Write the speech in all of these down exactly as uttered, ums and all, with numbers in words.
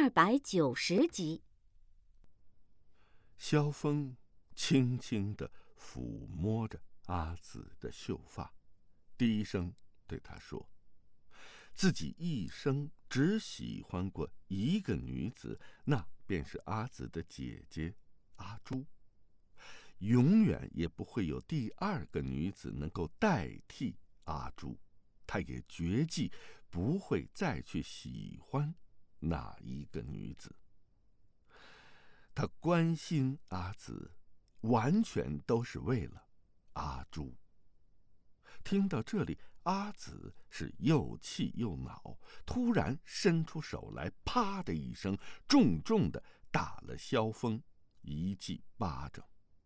二百九十集。 萧峰轻轻地抚摸着阿紫的秀发，低声对她说：“自己一生只喜欢过一个女子，那便是阿紫的姐姐阿朱，永远也不会有第二个女子能够代替阿朱。他也决计不会再去喜欢那一个女子。他关心阿紫，完全都是为了阿朱。”听到这里，阿紫是又气又恼，突然伸出手来，啪的一声，重重的打了萧峰一记巴掌。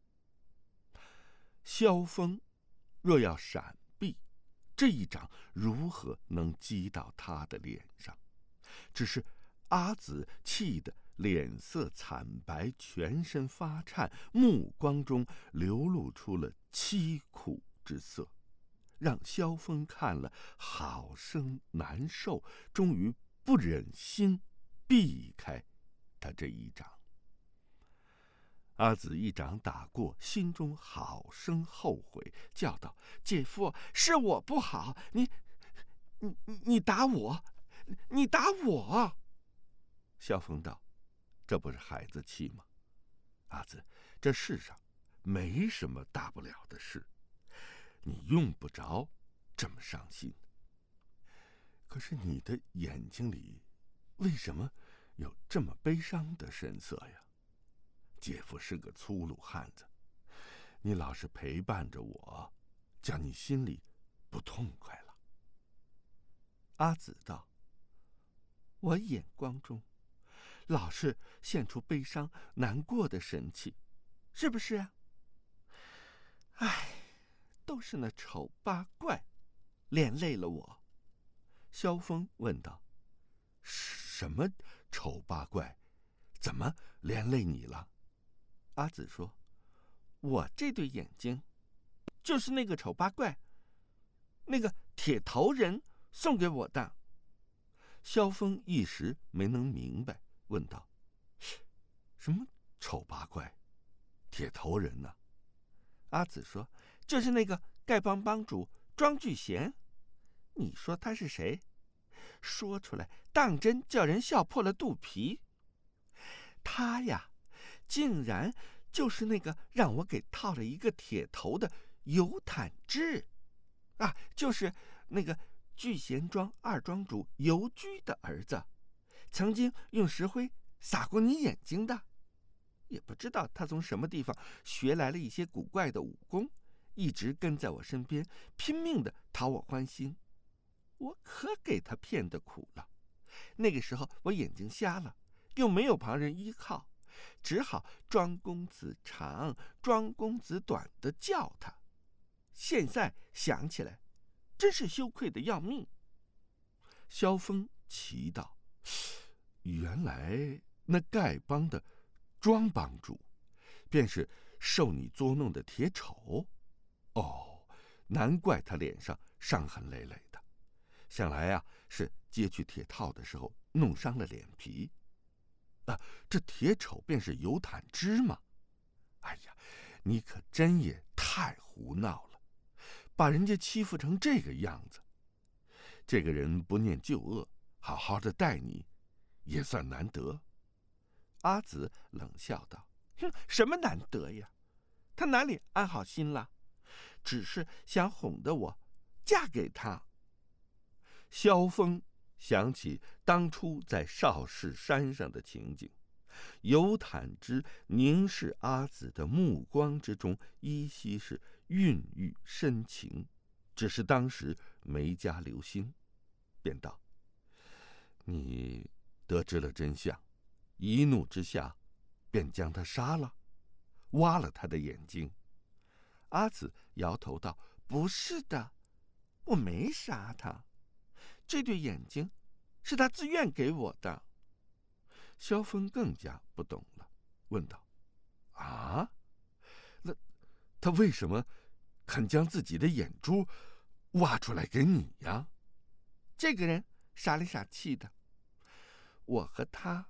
萧峰若要闪避，这一掌如何能击到他的脸上？只是阿紫气得脸色惨白，全身发颤，目光中流露出了凄苦之色，让萧峰看了好生难受，终于不忍心避开他这一掌。阿紫一掌打过，心中好生后悔，叫道：“姐夫，是我不好，你你你打我，你打我！”萧峰道：“这不是孩子气吗？阿紫，这世上没什么大不了的事，你用不着这么伤心。可是你的眼睛里为什么有这么悲伤的神色呀？姐夫是个粗鲁汉子，你老是陪伴着我，叫你心里不痛快了。”阿紫道：“我眼光中老是现出悲伤难过的神气，是不是啊？唉，都是那丑八怪连累了我。”萧峰问道：“什么丑八怪？怎么连累你了？”阿紫说：“我这对眼睛就是那个丑八怪，那个铁头人送给我的。”萧峰一时没能明白，问道：“什么丑八怪，铁头人呢？”阿紫说：“就是那个丐帮帮主庄聚贤。你说他是谁？说出来当真叫人笑破了肚皮。他呀，竟然就是那个让我给套了一个铁头的尤坦之啊，就是那个聚贤庄二庄主尤居的儿子，曾经用石灰撒过你眼睛的。也不知道他从什么地方学来了一些古怪的武功，一直跟在我身边，拼命的讨我欢心。我可给他骗得苦了。那个时候我眼睛瞎了，又没有旁人依靠，只好庄公子长庄公子短的叫他。现在想起来，真是羞愧的要命。”萧峰奇道：“原来那丐帮的庄帮主便是受你捉弄的铁丑？哦，难怪他脸上伤痕累累的，想来啊，是揭去铁套的时候弄伤了脸皮。啊，这铁丑便是尤坦之吗？哎呀，你可真也太胡闹了，把人家欺负成这个样子。这个人不念旧恶，好好的待你，也算难得。”阿紫冷笑道：“哼，什么难得呀？他哪里安好心了？只是想哄得我嫁给他。”萧峰想起当初在少室山上的情景，尤坦之凝视阿紫的目光之中，依稀是孕育深情，只是当时没加留心，便道：“你得知了真相，一怒之下便将他杀了，挖了他的眼睛。”阿紫摇头道：“不是的，我没杀他，这对眼睛是他自愿给我的。”萧峰更加不懂了，问道：“啊，那他为什么肯将自己的眼珠挖出来给你呀？”这个人傻里傻气的，我和他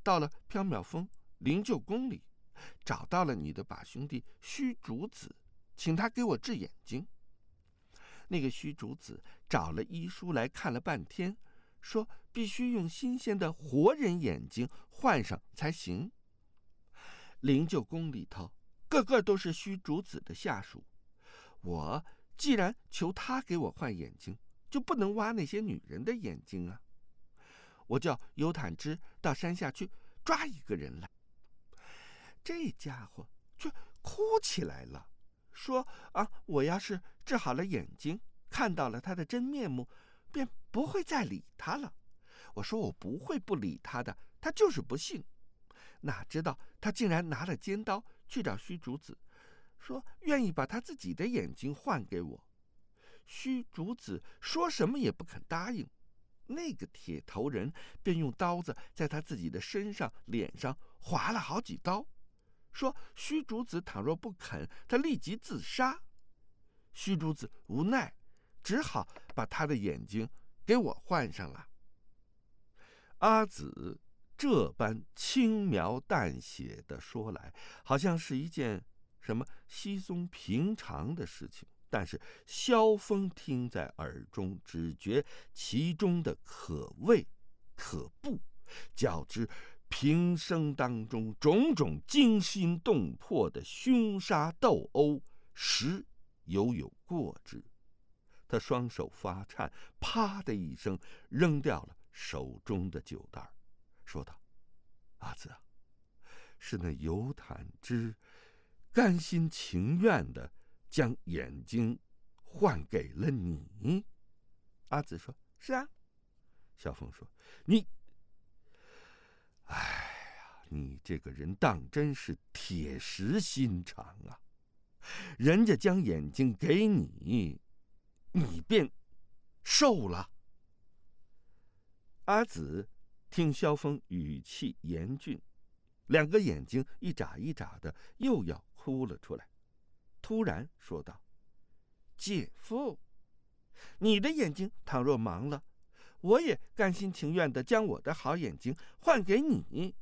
到了缥缈峰灵鹫宫里，找到了你的把兄弟虚竹子，请他给我治眼睛。那个虚竹子找了医书来看了半天，说必须用新鲜的活人眼睛换上才行。灵鹫宫里头个个都是虚竹子的下属，我既然求他给我换眼睛，就不能挖那些女人的眼睛啊！我叫尤坦之到山下去抓一个人来，这家伙却哭起来了，说啊，我要是治好了眼睛，看到了他的真面目，便不会再理他了。我说我不会不理他的，他就是不信。哪知道他竟然拿了尖刀去找虚竹子，说愿意把他自己的眼睛换给我。虚竹子说什么也不肯答应，那个铁头人便用刀子在他自己的身上、脸上划了好几刀，说虚竹子倘若不肯，他立即自杀。虚竹子无奈，只好把他的眼睛给我换上了。阿紫这般轻描淡写的说来，好像是一件什么稀松平常的事情，但是萧峰听在耳中，只觉其中的可畏可怖，较之平生当中种种惊心动魄的凶杀斗殴，实犹有过之。他双手发颤，啪的一声扔掉了手中的酒袋，说道：阿紫啊，是那尤坦之甘心情愿的将眼睛换给了你。阿紫说：是啊。萧峰说：你哎呀，你这个人当真是铁石心肠啊！人家将眼睛给你，你便受了。阿紫听萧峰语气严峻，两个眼睛一眨一眨的，又要哭了出来，突然说道：姐夫，你的眼睛倘若盲了，我也甘心情愿地将我的好眼睛换给你。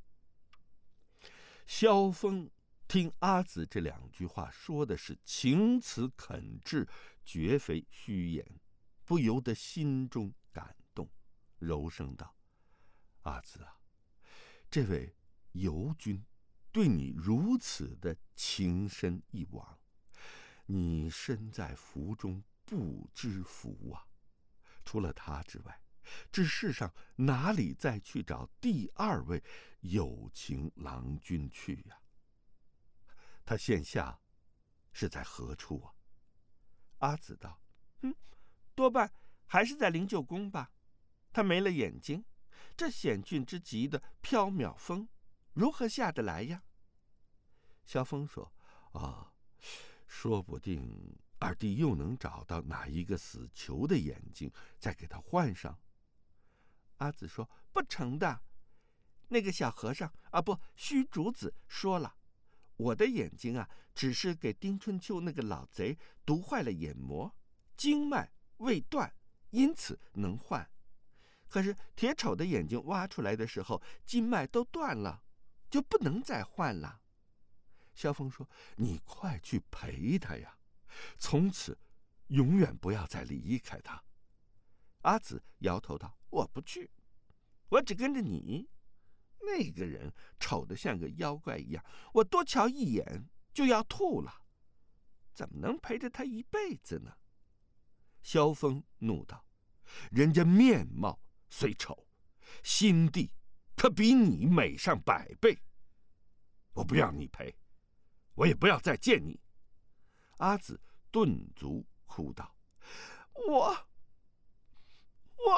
萧峰听阿紫这两句话说的是情辞恳挚，绝非虚言，不由得心中感动，柔声道：阿紫啊，这位尤君对你如此的情深一往，你身在福中不知福啊！除了他之外，这世上哪里再去找第二位有情郎君去呀、啊？他现下是在何处啊？阿紫道：嗯，多半还是在灵鹫宫吧。他没了眼睛，这险峻之极的缥缈峰，如何下得来呀？萧峰说：啊，说不定二弟又能找到哪一个死囚的眼睛，再给他换上。阿紫说：不成的，那个小和尚啊，不，虚竹子说了，我的眼睛啊，只是给丁春秋那个老贼毒坏了眼膜，经脉未断，因此能换。可是铁丑的眼睛挖出来的时候，经脉都断了，就不能再换了。萧峰说：你快去陪他呀，从此永远不要再离开他。阿紫摇头道：我不去，我只跟着你。那个人丑得像个妖怪一样，我多瞧一眼就要吐了，怎么能陪着他一辈子呢？萧峰怒道：人家面貌虽丑，心地可比你美上百倍。我不要你陪，我也不要再见你。阿紫顿足哭道：我我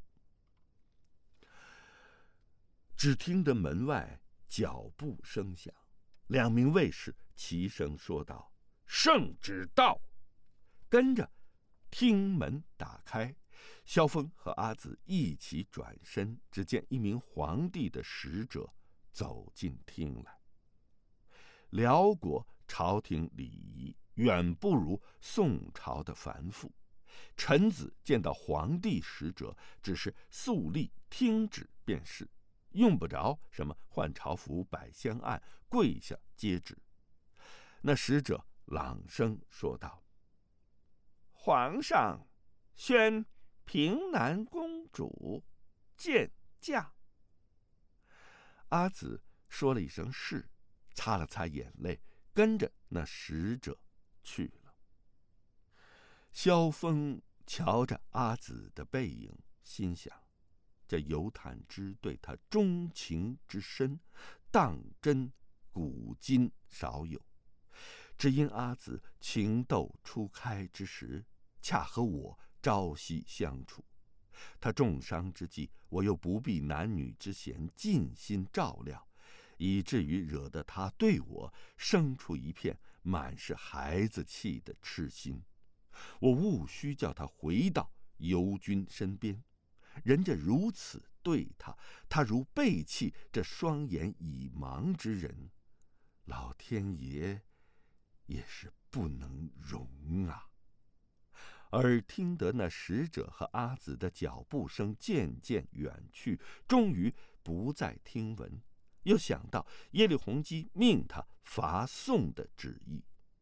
只听得门外脚步声响，两名卫士齐声说道：圣旨到！跟着厅门打开，萧峰和阿紫一起转身，只见一名皇帝的使者走进厅来。辽国朝廷礼仪远不如宋朝的繁复，臣子见到皇帝使者，只是肃立听旨便是， 用不着什么换朝服、摆香案，跪下接旨。那使者朗声说道：“皇上，宣平南公主见驾。”阿紫说了一声是，擦了擦眼泪，跟着那使者去了。萧峰瞧着阿紫的背影，心想：这尤探之对他钟情之深，当真古今少有。只因阿紫情窦初开之时，恰和我朝夕相处，他重伤之际，我又不避男女之嫌，尽心照料，以至于惹得他对我生出一片满是孩子气的痴心。我务须叫他回到尤君身边，人家如此对他，他如背弃这双眼已盲之人，老天爷也是不能容啊。耳听得那使者和阿紫的脚步声渐渐远去，终于不再听闻，又想到耶律洪基命他伐宋的旨意，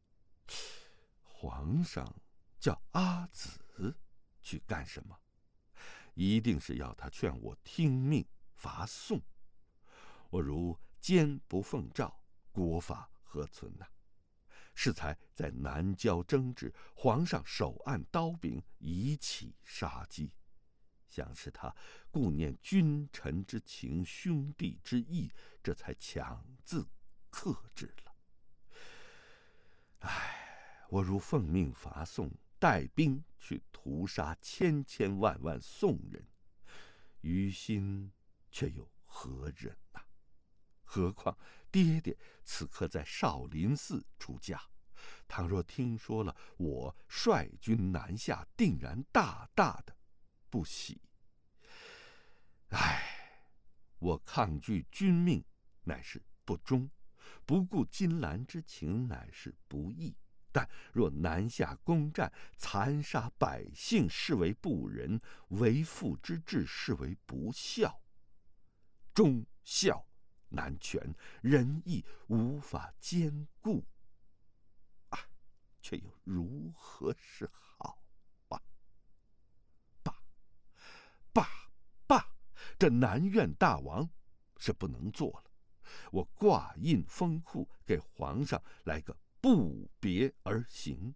皇上叫阿紫去干什么？一定是要他劝我听命伐宋。我如坚不奉诏，国法何存呐、啊？适才在南郊争执，皇上手按刀柄，以起杀机。想是他顾念君臣之情，兄弟之义，这才强自克制了。唉，我如奉命伐宋，带兵去屠杀千千万万宋人，于心却又何忍呐、啊？何况爹爹此刻在少林寺出家，倘若听说了我率军南下，定然大大的不喜。唉，我抗拒君命乃是不忠，不顾金兰之情乃是不义。但若南下攻占，残杀百姓，视为不仁；为父之志，视为不孝。忠孝难全，仁义无法兼顾，啊，却又如何是好啊？罢罢罢，这南院大王是不能做了。我挂印封库，给皇上来个不别而行。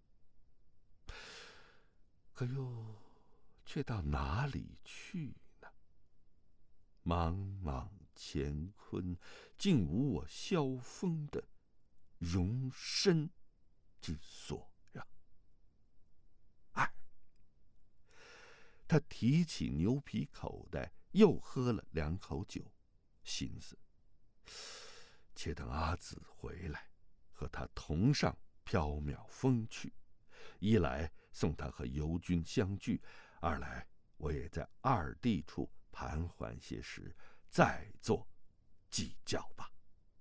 可又却到哪里去呢？茫茫乾坤，竟无我萧峰的容身之所呀！唉，他提起牛皮口袋，又喝了两口酒，心思且等阿紫回来，和他同上缥缈峰去。一来送他和尤君相聚，二来我也在二弟处盘桓些时，再做计较吧。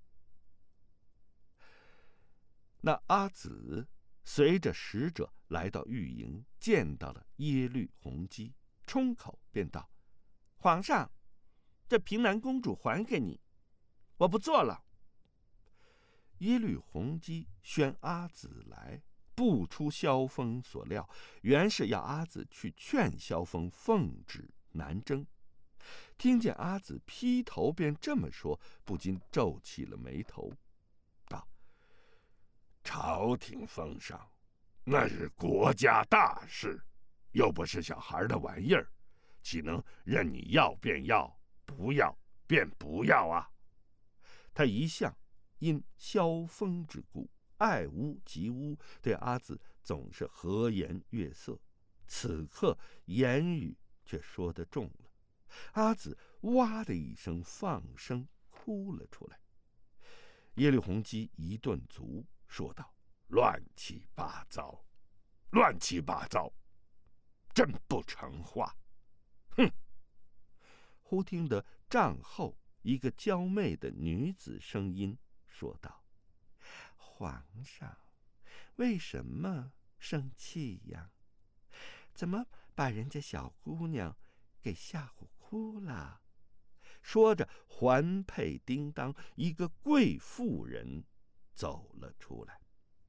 那阿紫随着使者来到御营，见到了耶律洪基，冲口便道：“皇上，这平南公主还给你，我不做了。”耶律洪基宣阿紫来，不出萧峰所料，原是要阿紫去劝萧峰奉旨南征。听见阿紫劈头便这么说，不禁皱起了眉头，道：“朝廷封赏，那是国家大事，又不是小孩的玩意儿，岂能任你要便要，不要便不要啊？”他一向因萧峰之故，爱屋及乌，对阿紫总是和颜悦色。此刻言语却说得重了，阿紫哇的一声放声哭了出来。耶律洪基一顿足，说道：“乱七八糟，乱七八糟，真不成话！”哼！忽听得帐后一个娇媚的女子声音说道：“皇上，为什么生气呀？怎么把人家小姑娘给吓唬哭了？ 说着环佩叮当，一个贵妇人走了出来。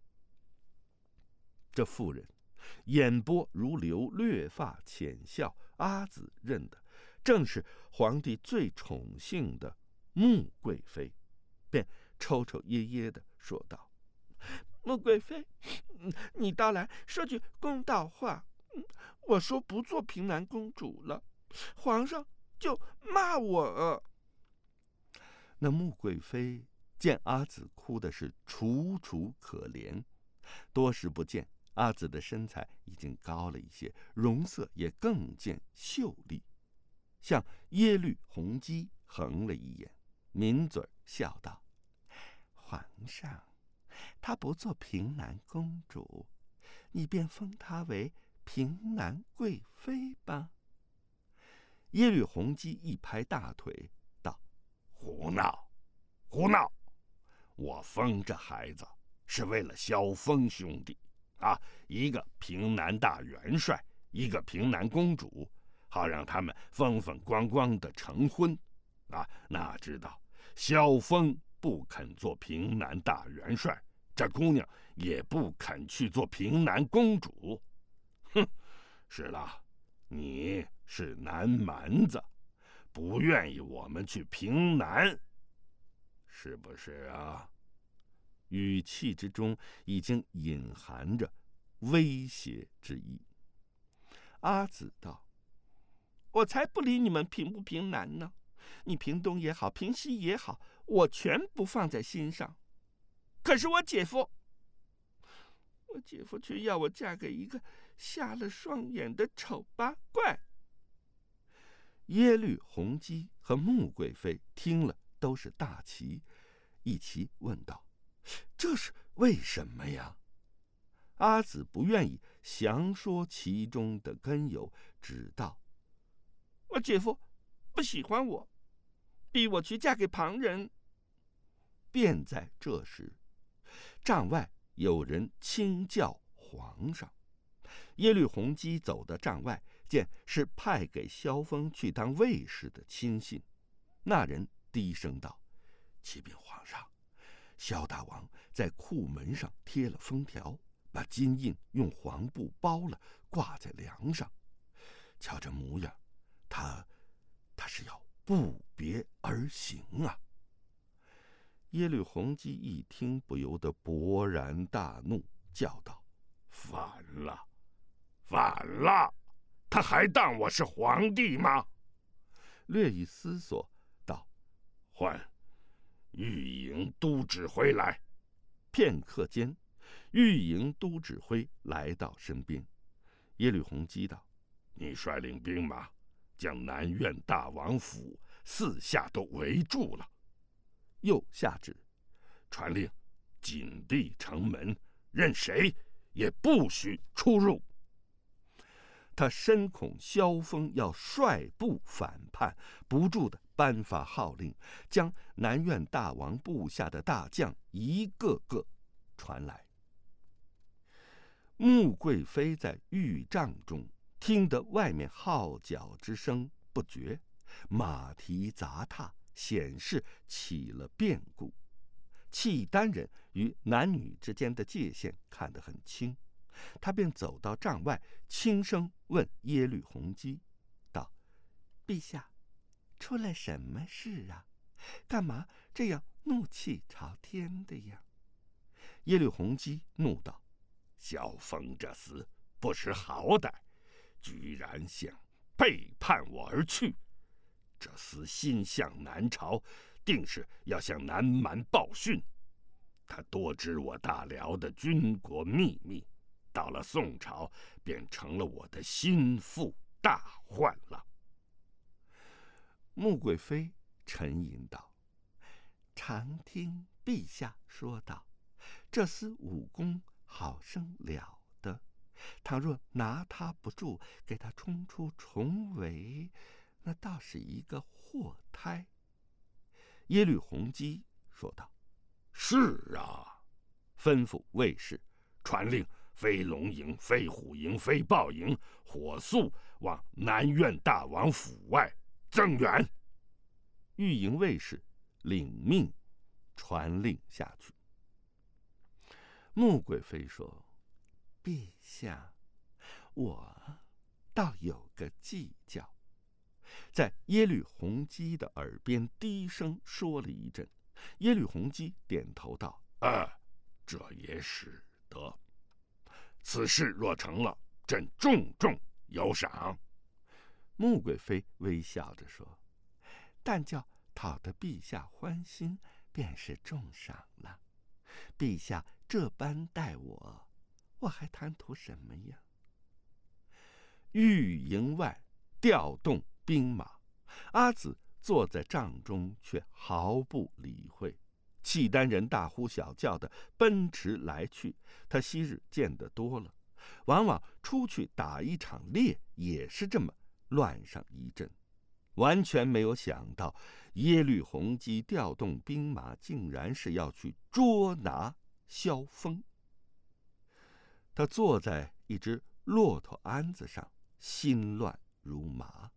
这妇人眼波如流，略发浅笑，阿紫认得正是皇帝最宠幸的穆贵妃，便抽抽噎噎地说道：“穆贵妃，你倒来说句公道话。我说不做平南公主了，皇上就骂我。”那穆贵妃见阿紫哭的是楚楚可怜，多时不见，阿紫的身材已经高了一些，容色也更见秀丽，向耶律洪基横了一眼，抿嘴笑道：“皇上，她不做平南公主，你便封她为平南贵妃吧。”耶律洪基一拍大腿道：“胡闹，胡闹！我封这孩子是为了萧峰兄弟啊，一个平南大元帅，一个平南公主，好让他们风风光光的成婚啊！哪知道萧峰不肯做平南大元帅，这姑娘也不肯去做平南公主。哼，是了，你是南蛮子，不愿意我们去平南，是不是啊？”语气之中已经隐含着威胁之意。阿紫道：“我才不理你们平不平南呢，你平东也好，平西也好，我全不放在心上。可是我姐夫，我姐夫却要我嫁给一个瞎了双眼的丑八怪。”耶律洪基和穆贵妃听了都是大奇，一齐问道：“这是为什么呀？”阿紫不愿意详说其中的根由，只道：“我姐夫不喜欢我，逼我去嫁给旁人。”便在这时，帐外有人轻叫皇上。耶律洪基走到帐外，见是派给萧峰去当卫士的亲信。那人低声道：“启禀皇上，萧大王在库门上贴了封条，把金印用黄布包了，挂在梁上。瞧这模样，他他是要不别而行啊！”耶律洪基一听，不由得勃然大怒，叫道：“反了，反了！他还当我是皇帝吗？”略一思索，道：“唤御营都指挥来。”片刻间，御营都指挥来到身边。耶律洪基道：“你率领兵马将南苑大王府四下都围住了。”又下旨传令紧闭城门，任谁也不许出入。他深恐萧峰要率部反叛，不住地颁发号令，将南苑大王部下的大将一个个传来。穆贵妃在御帐中听得外面号角之声不绝，马蹄杂踏，显示起了变故。契丹人与男女之间的界限看得很清，他便走到帐外，轻声问耶律洪基道：“陛下，出了什么事啊？干嘛这样怒气朝天的呀？”耶律洪基怒道：“萧峰这厮不识好歹，居然想背叛我而去。这厮心向南朝，定是要向南蛮报讯。他多知我大辽的军国秘密，到了宋朝便成了我的心腹大患了。”穆贵妃沉吟道：“常听陛下说道，这厮武功好生了得，倘若拿他不住，给他冲出重围，那倒是一个祸胎。”耶律洪基说道：“是啊，吩咐卫士传令，飞龙营、飞虎营、飞豹营火速往南苑大王府外增援。” 御营卫士领命传令下去。穆贵妃说：“陛下，我倒有个计较。”在耶律洪基的耳边低声说了一阵。耶律洪基点头道：“啊，这也使得。此事若成了，朕重重有赏。”穆贵妃微笑着说：“但叫讨得陛下欢心，便是重赏了。陛下这般待我，我还贪图什么呀？”御营外调动兵马，阿紫坐在帐中，却毫不理会。契丹人大呼小叫的奔驰来去，他昔日见得多了，往往出去打一场猎，也是这么乱上一阵。完全没有想到耶律洪基调动兵马，竟然是要去捉拿萧峰。他坐在一只骆驼鞍子上，心乱如麻。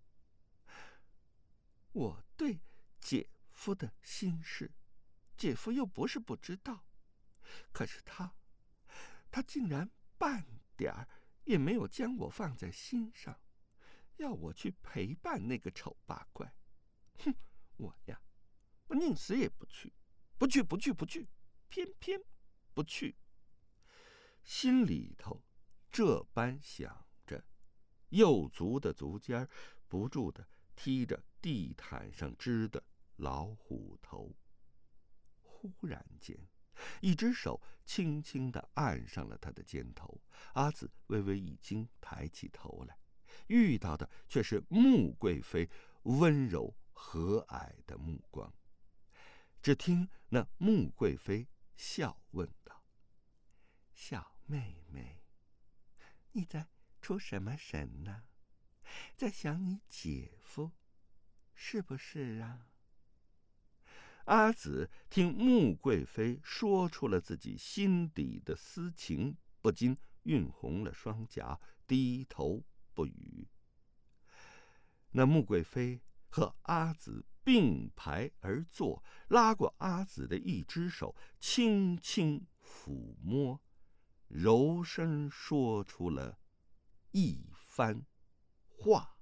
我对姐夫的心事，姐夫又不是不知道，可是他，他竟然半点儿也没有将我放在心上，要我去陪伴那个丑八怪。哼，我呀，我宁死也不去，不去，不去，不去，偏偏不去。心里头这般想着，右足的足尖不住地踢着地毯上织的老虎头。忽然间，一只手轻轻地按上了他的肩头。阿紫微微一惊，抬起头来，遇到的却是穆贵妃温柔和蔼的目光。只听那穆贵妃笑问道：“小妹妹，你在出什么神呢？在想你姐夫，是不是啊？”阿紫听穆贵妃说出了自己心底的私情，不禁晕红了双颊，低头不语。那穆贵妃和阿紫并排而坐，拉过阿紫的一只手，轻轻抚摸，柔声说出了一番话。